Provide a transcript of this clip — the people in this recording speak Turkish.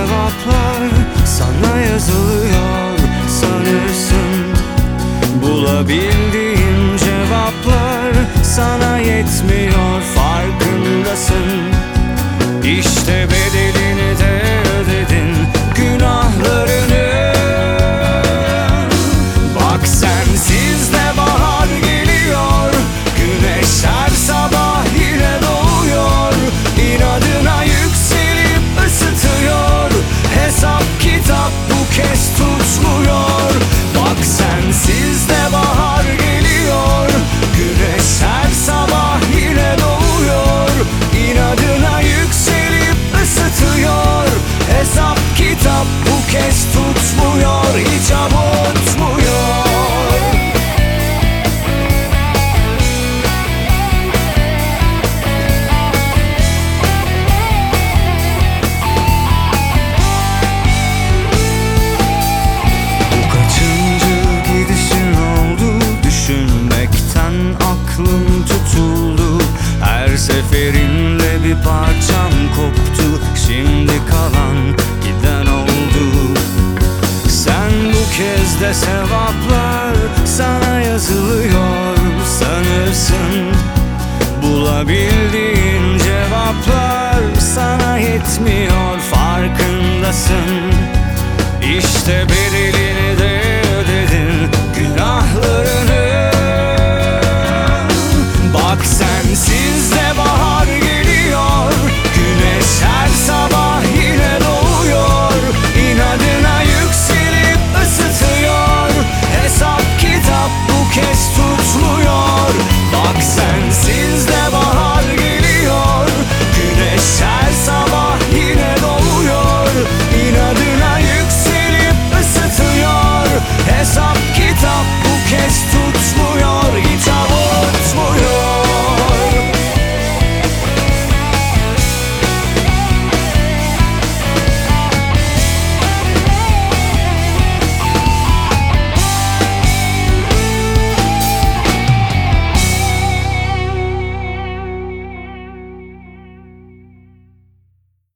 cevaplar sana yazılıyor sanırsın. Bulabildiğin cevaplar sana yetmiyor, farkındasın. İşte bedelini de ödedin, günahlarını. Bak sensiz de bahar geliyor, güneş her sabah yine doğuyor. İnadına yükselip ısıtıyor, hesap kitap bu kez tutmuyor. Bak sensiz de bahar geliyor, güneş her sabah yine doğuyor. İnadına yükselip ısıtıyor, hesap kitap bu kez tutmuyor, hiç avutmuyor. Bu kaçıncı gidişin oldu, düşünmekten aklım tutuldu. Her seferinle bir parçam koptu, şimdi kalan giden oldu. Sen bu kez de sevaplar sana yazılıyor sanırsın. Bulabildiğin cevaplar sana yetmiyor,